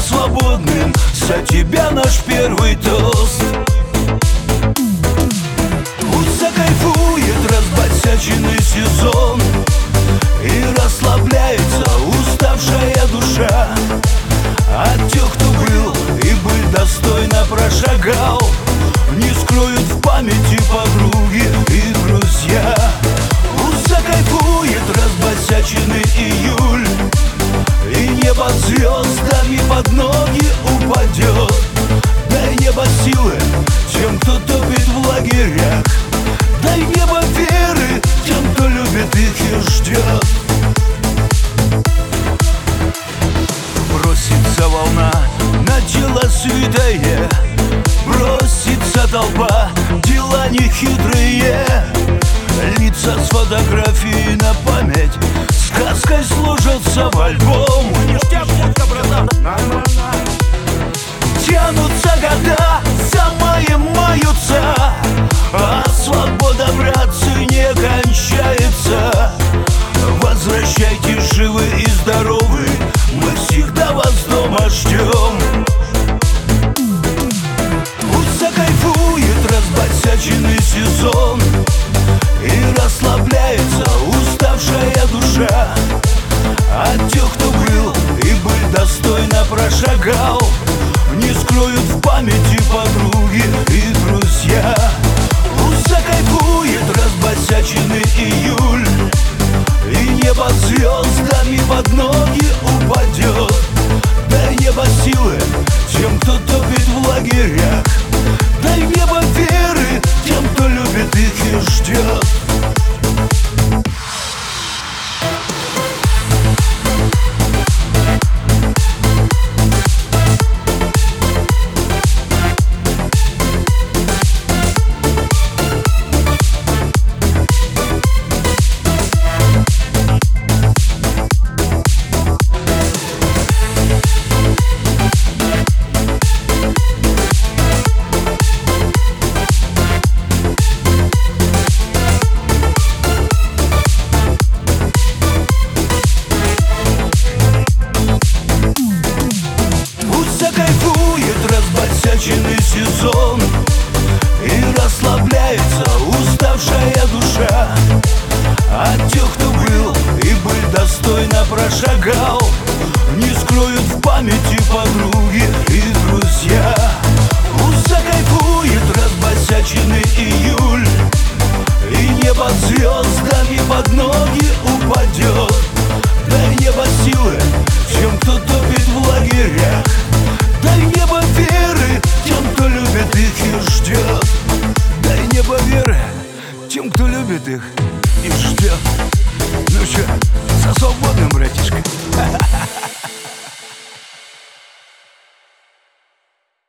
свободным, за тебя наш первый тост. Пусть закайфует разбосяченный сезон и расслабляется уставшая душа от тех, кто был и быль достойно прошагал. Не скроют в памяти подруги и друзья. Пусть закайфует разбосяченный июль, и небо звездами под ноги упадет. Дай небо силы тем, кто топит в лагерях. Дай небо веры тем, кто любит их и ждет. Бросится волна на тело святое, бросится толпа, дела нехитрые. Лица с фотографией на память сказкой сложатся в альбом. Ништяк, музыка, братан. Тянутся года, за маем маются, а свобода, братцы, не кончается. Возвращайтесь живы и здоровы, мы всегда вас дома ждем. Пусть закайфует разбосяченный сезон и расслабляется уставшая душа от тех, кто был и быль достойно прошагал. Не скроют в памяти подруги и друзья. Пусть закайфует разбосяченный июль, и небо звездами под ноги упадет. Дай небо силы тем, кто топит в лагерях. Дай небо веры тем, кто любит их и ждет. Разбосяченный сезон и расслабляется уставшая душа от тех, кто был и быль достойно прошагал. Не скроют в памяти подруги и друзья. Пусть закайфует разбосяченный июль, и небо звездами под ноги упадет. Дай небо силы тем, кто топит в лагерях. Дай небо веры тем, кто любит их и ждет. Дай небо веры тем, кто любит их и ждет. Ну че, за свободу.